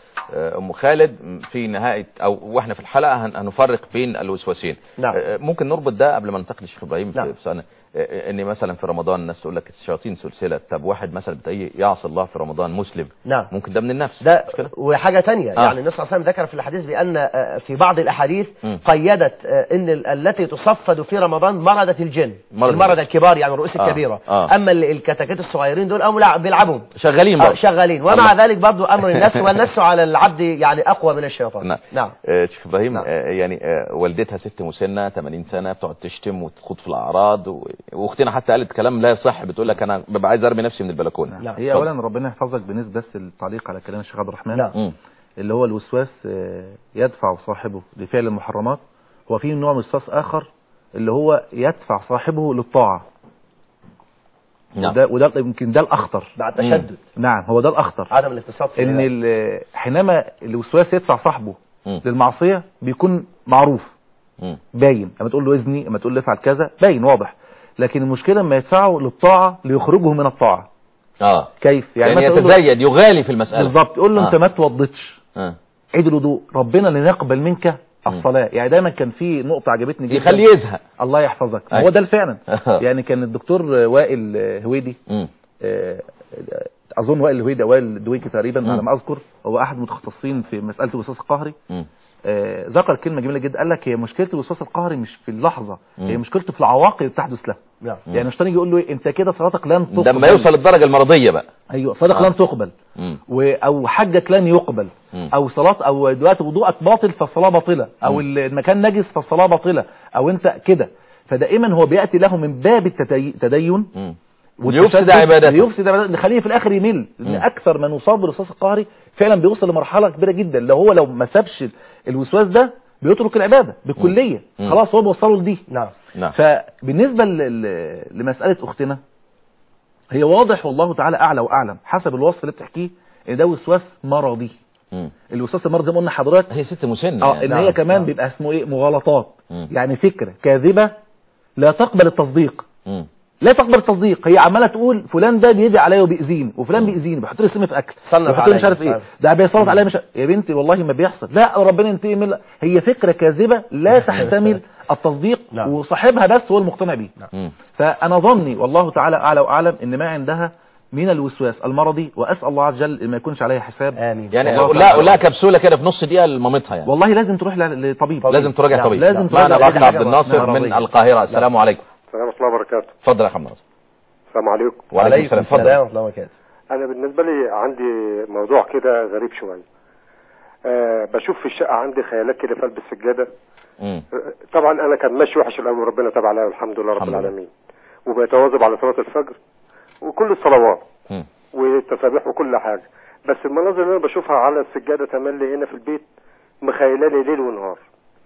ام خالد في نهايه او واحنا في الحلقه هنفرق بين الوسواسين. نعم. ممكن نربط ده قبل ما ننتقل للشيخ ابراهيم. نعم. في سنه ان مثلا في رمضان الناس تقول لك الشياطين سلسله. طب واحد مثلا بتلاقيه يعصي الله في رمضان مسلم. نعم. ممكن ده من النفس ده وحاجه ثانيه. آه. يعني النبي صلى الله عليه وسلم ذكر في الحديث بان في بعض الاحاديث م. قيدت ان التي تصفد في رمضان مرضة الجن، المرضى الكبار يعني الرؤوس آه. الكبيره. آه. اما الكتاكيت الصغيرين دول او بيلعبهم شغالين آه شغالين ومع الله. ذلك برضو امر النفس والنفس على العبد يعني اقوى من الشيطان. نعم. نعم. آه شيخ ابراهيم. نعم. آه يعني آه والدتها ست مسنه ثمانين سنه بتقعد تشتم وتخوض في الاعراض و... واختنا حتى قالت كلام لا يصح، بتقول لك انا ببقى عايز ارمي نفسي من البلكونه. نعم. هي اولا ربنا يحفظك بالنسبه بس للتعليق على كلام الشيخ عبد الرحمن. نعم. اللي هو الوسواس يدفع صاحبه لفعل المحرمات. هو في نوع من الوسواس اخر اللي هو يدفع صاحبه للطاعه. نعم. وده وده يمكن ده الاخطر بعد تشدد. نعم هو ده الاخطر. عدم الاقتصاد في ان حينما الوسواس يدفع صاحبه م. للمعصيه بيكون معروف باين، اما تقول له اذني، اما تقول له افعل كذا، باين واضح. لكن المشكله لما يدفعه للطاعه ليخرجه من الطاعه. اه كيف يعني, يعني يتزايد يغالي في المساله بالظبط. يقول له آه. انت ما توضتش، اه عيد الوضوء، ربنا اللي يقبل منك الصلاه. يعني دايما كان في نقطه عجبتني جدا، يخليه يزهق. الله يحفظك. هو ده فعلا. يعني كان الدكتور وائل هويدي، آه اظن وائل الهويدي او وائل الدويكي تقريبا على ما اذكر، هو احد المتخصصين في مساله الوسواس القهري. آه ذكر كلمه جميله جدا، قال لك هي مشكله الوسواس القهري مش في اللحظه، مم. هي مشكلته في العواقب اللي بتحدث له. مم. يعني الشيطان يجي يقول له إيه؟ انت كده صلاتك لن تقبل لما يوصل للدرجه المرضيه بقى. ايوه صلاتك آه. لن تقبل، و... او حجك لن يقبل، مم. او صلاه، او دلوقتي وضوءك باطل فالصلاه باطله، او مم. المكان نجس فالصلاه باطله، او انت كده. فدائما هو بياتي له من باب التدين، ويفسد عبادته، يفسد عبادته، نخليه في الاخر يمل. لان اكثر من يصاب بالوسواس القهري فعلا بيوصل لمرحله كبيره جدا، لو هو لو ما سابش الوسواس ده بيترك العباده بالكليه. مم. خلاص هو بيوصله لدي. نعم نعم. فبالنسبه لمساله اختنا، هي واضح والله تعالى اعلى واعلم حسب الوصف اللي بتحكيه ان ده وسواس مرضي. مم. الوسواس المرضي زي ما قلنا حضرتك، هي ست مسنه اه ان نعم. هي كمان نعم. بيبقى اسمه ايه، مغالطات. مم. يعني فكره كاذبه لا تقبل التصديق. مم. لا تقبل التصديق. هي عماله تقول فلان ده بيدعي عليا وبيأذيني، وفلان بيأذيني، بيحط لي سم في اكل، بيحط لي مش عارف ايه، ده بيصرف عليا مش... يا بنتي والله ما بيحصل، لا ربنا ينتقم من... هي فكره كاذبه لا تحتمل التصديق. نعم. وصاحبها بس هو المقتنع بيه. نعم. فانا ظني والله تعالى اعلى واعلم ان ما عندها من الوسواس المرضي، واسال الله عز وجل ما يكونش عليها حساب. امين. يعني لا لا كبسوله كده في نص دقيقه لمامتها يعني. والله لازم تروح لطبيب، لازم تراجع نعم. طبيب. لازم تراجع. معنا الاخ عبد الناصر من القاهره. السلام عليكم. السلام ورحمه الله وبركاته. اتفضل يا اخ ناصر. السلام عليكم. وعليكم السلام. اتفضل. ورحمه الله وبركاته. انا بالنسبه لي عندي موضوع كده غريب شويه. أه بشوف في الشقه عندي خيالات كده في قلب السجاده. امم طبعا انا كان ماشي وحش الاول، ربنا تاب عليا والحمد لله رب العالمين، وبيتواظب على صلاه الفجر وكل الصلوات والتسابيح وكل حاجه. بس المناظر اللي انا بشوفها على السجاده تملي هنا في البيت مخيلاني ليل ونهار.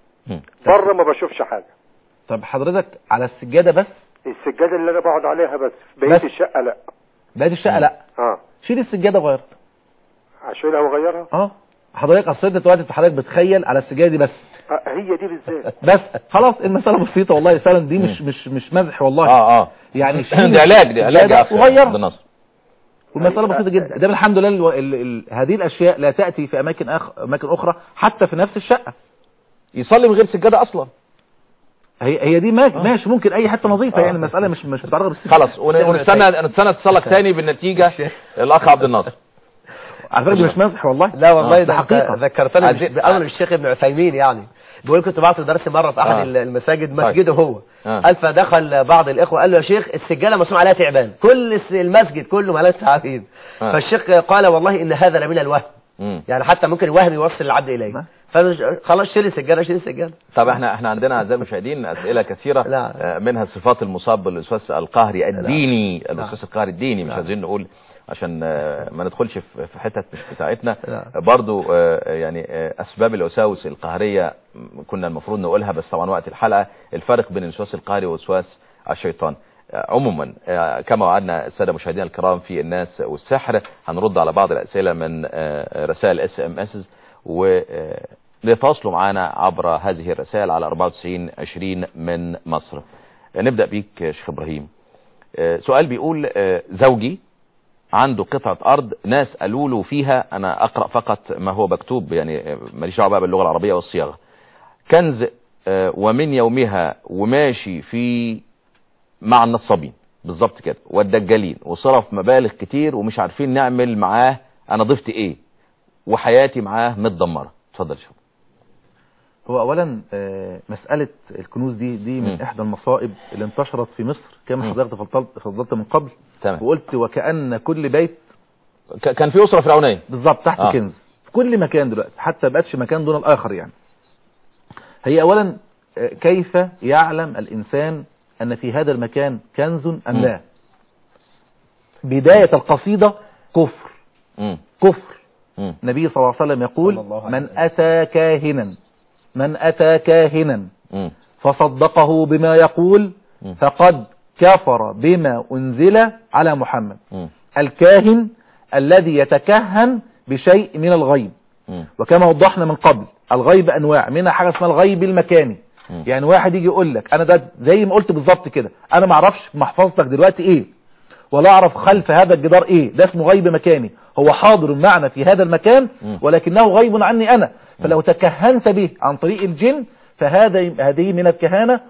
بره ما بشوفش حاجه. طب حضرتك على السجاده بس؟ السجاده اللي انا بقعد عليها بس، بقيه الشقه لا. بقيه الشقه لا. اه شيل السجاده وغيرها. اشيلها واغيرها؟ اه حضرتك اصل انت دلوقتي حضرتك بتخيل على السجاده دي بس. آه هي دي بالذات بس خلاص المساله بسيطه والله فعلا، دي مش مش مش مزح والله. اه اه يعني ده علاج، ده علاج وغيرها، والمساله بسيطه جدا. ده الحمد لله ال ال ال هذه الاشياء لا تاتي في اماكن أخ اماكن اخرى حتى في نفس الشقه. يصلي من غير سجاده اصلا. هي هي دي ماشي آه. ممكن اي حته نظيفه. آه. يعني المساله مش مش بتعرض بالسجن. خلاص ونستنى نستنى اتصالك تاني بالنتيجه. الاخ عبد الناصر على فكره مش مزح والله، لا والله آه. ده حقيقه. ذكرتني بامر الشيخ ابن عثيمين. يعني بيقول كنت بعت درس مره في احد آه. المساجد، مسجده هو آه. قال فدخل بعض الاخوه قال له يا شيخ السجاله مرسوم عليها تعبان، كل المسجد كله مالها تعابين. آه. فالشيخ قال والله ان هذا لمن الوهم. م. يعني حتى ممكن الوهم يوصل العبد اليه. فخلاص شيل السجاده، شيل السجاده. طب احنا احنا عندنا اعزائي المشاهدين اسئله كثيره لا. منها صفات المصاب بالوسواس القهري الديني، الوسواس القهري الديني مش عايزين نقول عشان ما ندخلش في حتت مش بتاعتنا. برضو يعني اسباب الوساوس القهريه كنا المفروض نقولها، بس طبعا وقت الحلقه. الفرق بين الوسواس القهري ووسواس الشيطان. عموما كما وعدنا الساده مشاهدينا الكرام في الناس والسحر، هنرد على بعض الاسئله من رسائل اس ام اس، ولتواصلوا معنا عبر هذه الرسائل على أربعة وتسعين عشرين من مصر. نبدا بيك شيخ ابراهيم. سؤال بيقول زوجي عنده قطعة أرض، ناس قالوا له فيها، أنا أقرأ فقط ما هو مكتوب يعني ماليش دعوه بقى باللغة العربية والصياغة، كنز ومن يومها وماشي في مع النصابين بالظبط كده والدجالين، وصرف مبالغ كتير ومش عارفين نعمل معاه، أنا ضفت إيه وحياتي معاه متدمرة. اتفضل شوف. هو اولا مسألة الكنوز دي دي من م. احدى المصائب اللي انتشرت في مصر كما حضرتك تفضلت من قبل. تمام. وقلت وكأن كل بيت كان في أسرة فرعونية بالظبط تحت آه. كنز في كل مكان دلوقتي، حتى بقتش مكان دون الآخر. يعني هي اولا كيف يعلم الإنسان أن في هذا المكان كنز أم م. لا؟ بداية القصيدة كفر م. كفر. م. النبي صلى الله عليه وسلم يقول من أتى كاهنا من أتى كاهنا م. فصدقه بما يقول م. فقد كفر بما أنزل على محمد. م. الكاهن الذي يتكهن بشيء من الغيب. م. وكما وضحنا من قبل الغيب أنواع، منها حاجة اسمها الغيب المكاني يعني واحد يجي يقول لك انا ده زي ما قلت بالظبط كده، انا ما اعرفش محفظتك دلوقتي ايه ولا اعرف خلف هذا الجدار ايه، ده اسمه غيب مكاني، هو حاضر معنا في هذا المكان ولكنه غيب عني انا، فلو تكهنت به عن طريق الجن فهذا هذه من الكهانة،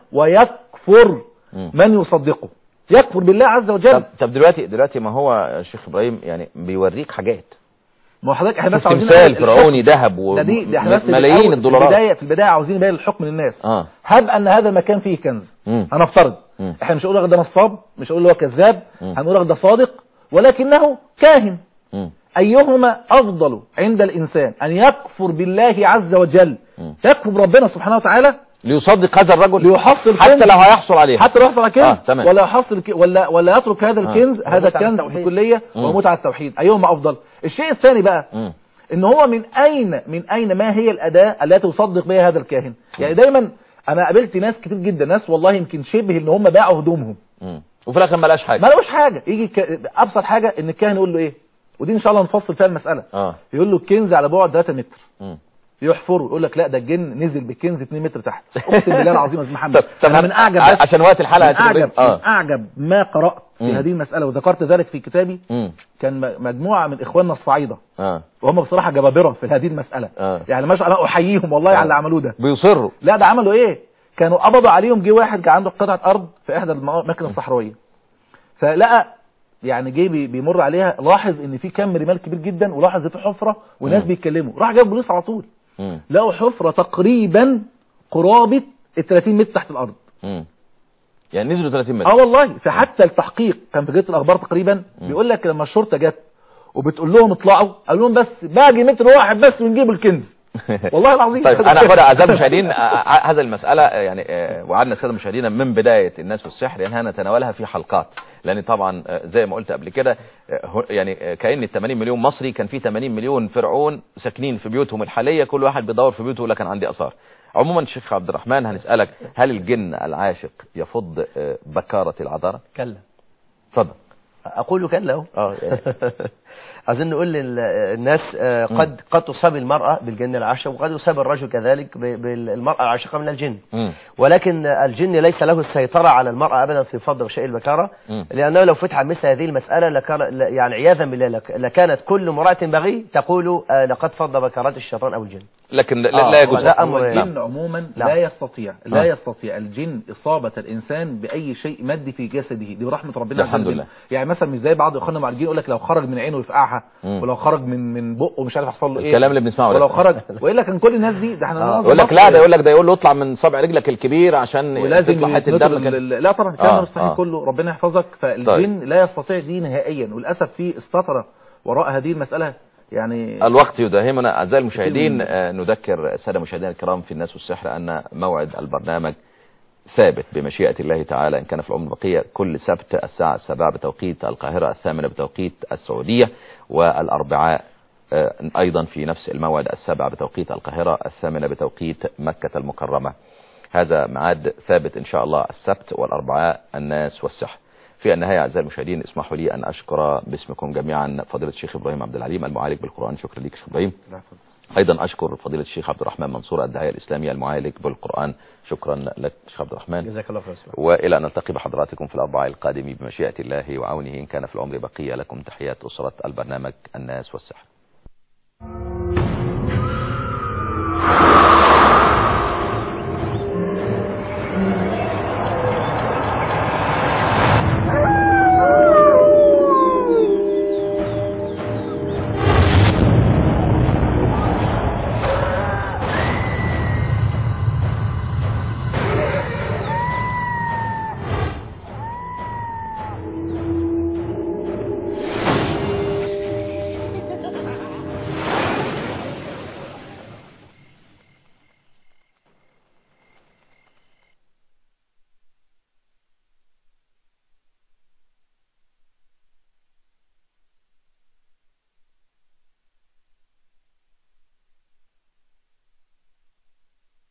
ويكفر من يصدقه، يكفر بالله عز وجل. طب, طب دلوقتي دلوقتي ما هو الشيخ ابراهيم يعني بيوريك حاجات، ما هو حضرتك احنا بس عاوزين تمثال فرعوني ذهب وملايين الدولارات. في البدايه في البدايه عاوزين نبين الحكم للناس. اه هب ان هذا المكان فيه كنز، هنفترض احنا مش هنقول لك ده نصاب، مش هنقول له كذاب، هنقول لك ده صادق ولكنه كاهن. م. ايهما افضل عند الانسان، ان يكفر بالله عز وجل، م. يكفر بربنا سبحانه وتعالى ليصدق هذا الرجل، ليحصل حتى لو هيحصل عليه، حتى لو يحصل على كنز، آه، ولا يحصل ولا ولا يترك هذا الكنز، آه. هذا الكنز بالكليه ومتعه التوحيد. ايهما افضل؟ الشيء الثاني بقى م. ان هو من اين من اين ما هي الاداه التي تصدق بها هذا الكاهن؟ م. يعني دايما انا قابلت ناس كتير جدا، ناس والله يمكن شبه ان هم باعوا هدومهم م. وفي الاخر ما لقاش حاجه، ما لقاش حاجه. يجي ك... ابسط حاجه ان الكاهن يقول له ايه، ودي ان شاء الله نفصل فيها المساله، آه. يقول له الكنز على بعد ثلاثة متر، م. يحفره، يقول لك لا ده الجن نزل بالكنز اتنين متر تحت. اقسم بالله العظيم يا استاذ محمد، انا من اعجب عشان وقت الحلقه من اعجب, آه. من اعجب ما قرات في م. هذه المساله، وذكرت ذلك في كتابي. م. كان مجموعه من اخواننا الصعايده، آه. وهم بصراحه جبابره في هذه المساله، آه. يعني ما شاء الله احييهم والله آه. على اللي عملوه ده، بيصروا. لا ده عملوا ايه، كانوا قبضوا عليهم. جه واحد كان عنده قطعه ارض في احدى الاماكن الصحراويه، فلقى يعني جه بيمر عليها، لاحظ ان في كم رمال كبير جدا، ولاحظ في حفره وناس بيتكلموا، راح جاب البوليس على طول. لقوا حفره تقريبا قرابه ال ثلاثين متر تحت الارض. مم. يعني نزلوا ثلاثين متر. اه والله، فحتى التحقيق كان في جريده الاخبار تقريبا بيقول لك لما الشرطه جت وبتقول لهم اطلعوا، قالوا لهم بس باقي متر واحد بس ونجيب الكنز. والله العظيم. طيب انا اخد اعزائي المشاهدين هذا المساله يعني وعدنا الساده المشاهدين من بدايه الناس والسحر يعني هنتناولها في حلقات، لان طبعا زي ما قلت قبل كده يعني كأن ال ثمانين مليون مصري كان في ثمانين مليون فرعون ساكنين في بيوتهم الحاليه، كل واحد بيدور في بيوته لكن عندي اثار. عموما الشيخ عبد الرحمن هنسالك، هل الجن العاشق يفض بكاره العذاره؟ كلا. اتفضل. اقول كلا اهو. اه عايزين نقول للناس قد قد تصاب المرأة بالجن العاشق، وقد يصاب الرجل كذلك بالمرأة العاشقة من الجن، م. ولكن الجن ليس له السيطرة على المرأة أبدا في فضل شيء البكارة، م. لأنه لو فتح مثل هذه المسألة لكان يعني عياذا بالله لكانت كل امرأة بغي تقول لقد فض بكارات الشيطان أو الجن، لكن لا, آه لا يجوز. الجن عموما لا يستطيع لا يستطيع الجن إصابة الإنسان بأي شيء مادي في جسده، دي برحمة ربنا الحمد لله. يعني مثلا مش زي بعض اخواننا معالجين يقول لك لو خرج من عينه يفقعها، ولو خرج من من بقه مش عارف يحصل له ايه، الكلام اللي بنسمعه ولو خرج والا كان كل الناس دي ده احنا آه. يقول لك لا، ده يقول لك ده يقول له اطلع من صابع رجلك الكبير عشان ولازم حته الدم كده. لا طبعا الكلام ده مستحيل كله، ربنا يحفظك. فالجن طيب. لا يستطيع دي نهائيا، وللاسف في استطرة وراء هذه المسألة. يعني الوقت يداهمنا اعزائي المشاهدين، آه نذكر الساده المشاهدين الكرام في الناس والسحر ان موعد البرنامج ثابت بمشيئة الله تعالى إن كان في العمر بقية، كل سبت الساعة السابعة بتوقيت القاهرة، الثامنة بتوقيت السعودية، والأربعاء أيضا في نفس الموعد، السابعة بتوقيت القاهرة، الثامنة بتوقيت مكة المكرمة. هذا ميعاد ثابت إن شاء الله، السبت والأربعاء الناس والسحر. في النهاية أعزائي المشاهدين اسمحوا لي أن أشكر باسمكم جميعا فضيلة الشيخ إبراهيم عبد العليم المعالج بالقرآن. شكرا لك شيخ إبراهيم. أيضا أشكر فضيلة الشيخ عبد الرحمن منصور الداعية الإسلامي المعالج بالقرآن. شكرا لك شيخ عبد الرحمن، جزاك الله خير. وإلى أن نلتقي بحضراتكم في الأربعاء القادم بمشيئة الله وعونه إن كان في العمر بقية. لكم تحيات أسرة البرنامج الناس والسحر.